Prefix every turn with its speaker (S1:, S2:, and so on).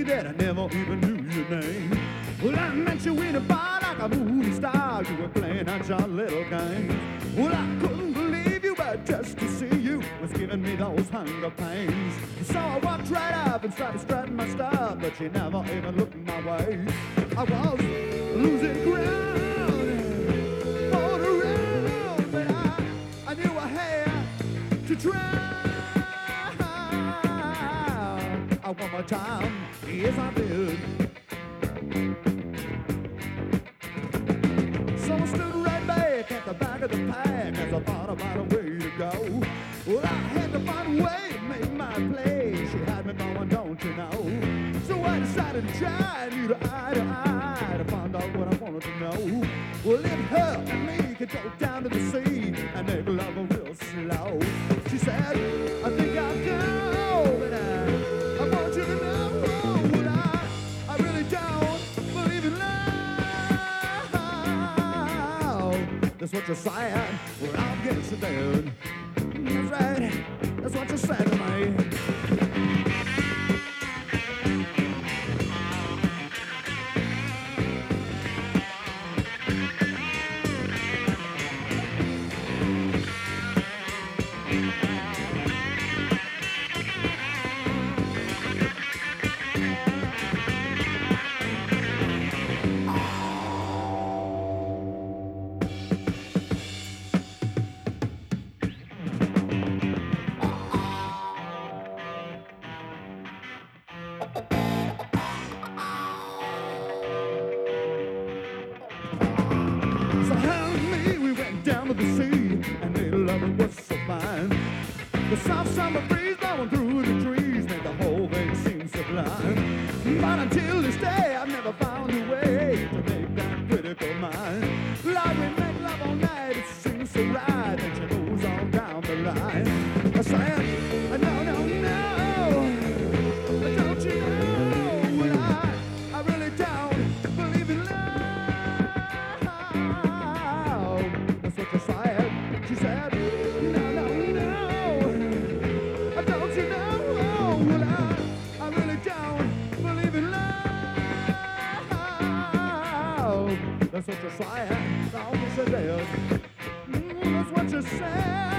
S1: that I never even knew your name. Well, I met you in a bar like a movie star. You were playing out your little game. Well, I couldn't believe you, but just to see you was giving me those hunger pains. So I walked right up and started strutting my stuff, but you never even looked my way. I was losing ground, all around, but I knew I had to try. One more time, yes I did. So I stood right back at the back of the pack as I thought about a way to go. Well, I had to find a way to make my play. She had me going, don't you know? So I decided to try you to eye to find out what I wanted to know. Well, if her and me could go down to the sea and make love real slow. She said, I think I'll go, but I want you to know that I really don't believe in love. That's what you're saying. Well, I'm getting so down. That's right. That's what you said to me. So her and me, we went down to the sea and made love, it was so fine. The soft summer breeze blowing through the trees made the whole thing seem sublime. But until this day, I've never found a way to make that critical mine. Love, we make love all night, it seems so right, and she moves on down the line. I said, no, no, no, don't you know? Well, I really don't believe in love. That's what you said. She said, no, no, no, don't you know? Well, I really don't believe in love. That's what you said. That's what you said. That's what you said.